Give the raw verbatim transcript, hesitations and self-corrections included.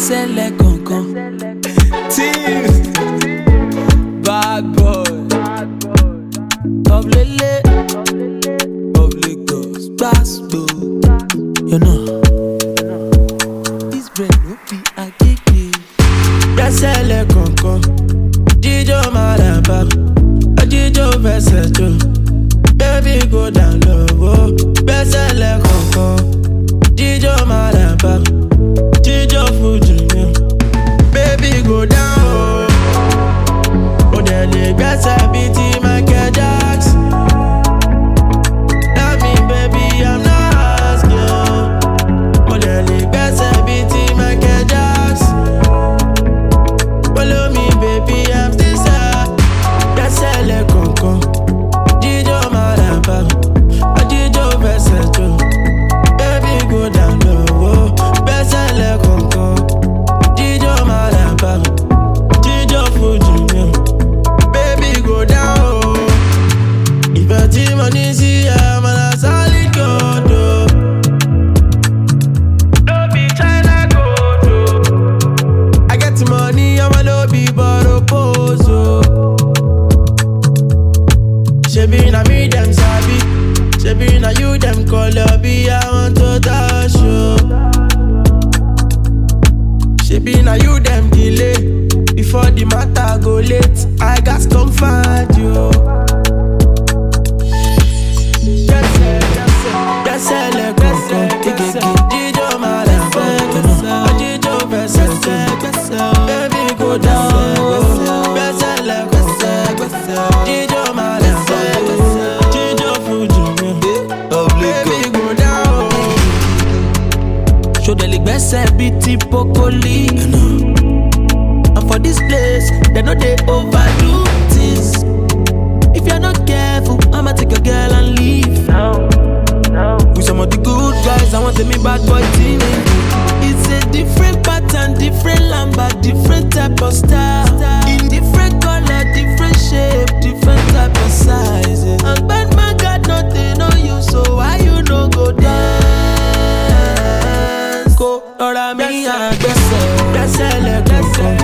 gbẹ́sẹ̀ lẹ́kọ̀ọ̀kan. Team bad boy of Lele of Lagos gbàsgbò. You know this brain no be agege. Gbẹ́sẹ̀ lẹ́kọ̀ọ̀kan. Jíjó Maraba, jíjó fẹsẹ̀ jó. Baby go down low, gbẹ́sẹ̀ lẹ́kọ̀ọ̀kan. Jíjó Maraba, jíjó Fuji mi. Baby go down low, ó dẹ̀ lè gbẹ́sẹ̀ bíi ti Michael Jackson. Tell me baby I'm not asking, ó dẹ̀ lè gbẹ́sẹ̀ bíi ti Michael Jackson. Follow me baby I'm still sad. Gbẹ́sẹ̀ lẹ́kọ̀ọ̀kan. Jíjó Maraba, jíjó fẹsẹ̀ jó. Baby go down low, gbẹ́sẹ̀ lẹ́kọ̀ọ̀kan. Jíjó Maraba, jíjó Fuji mi. Baby go down low. Ìfẹ́ tí mo ní sí ẹ máa na solid gold o. No be China gold o. I get the money, I'ma no be borrow pose o. Shebi na me dem sabi, shebi na you dem call up, I want to dash you. Shebi na you dem delay, before the matter go late, I got come find you. Gbẹ́sẹ̀ lẹ́kọ̀ọ̀kan, jíjó Maraba, jíjó fẹsẹ̀ jó. Baby go down low, gbẹ́sẹ̀ lẹ́kọ̀ọ̀kan, jíjó Maraba, jíjó Fuji mi. Baby go down low. Ṣòdẹ̀ lè gbẹ́sẹ̀ bíi ti Pokoli. And for this place, they know they overdo things. If you're not careful, I'ma take your girl and leave. No, no. With some of the good guys, I want to me bad boy team. It's a different pattern, different lamba, different type of style. In different color, different shape, different type of size. And bad man got nothing on you, so why you no go dance? Go, Lord, I mean, I guess so. Gbẹ́sẹ̀ lẹ́kọ̀ọ̀kan.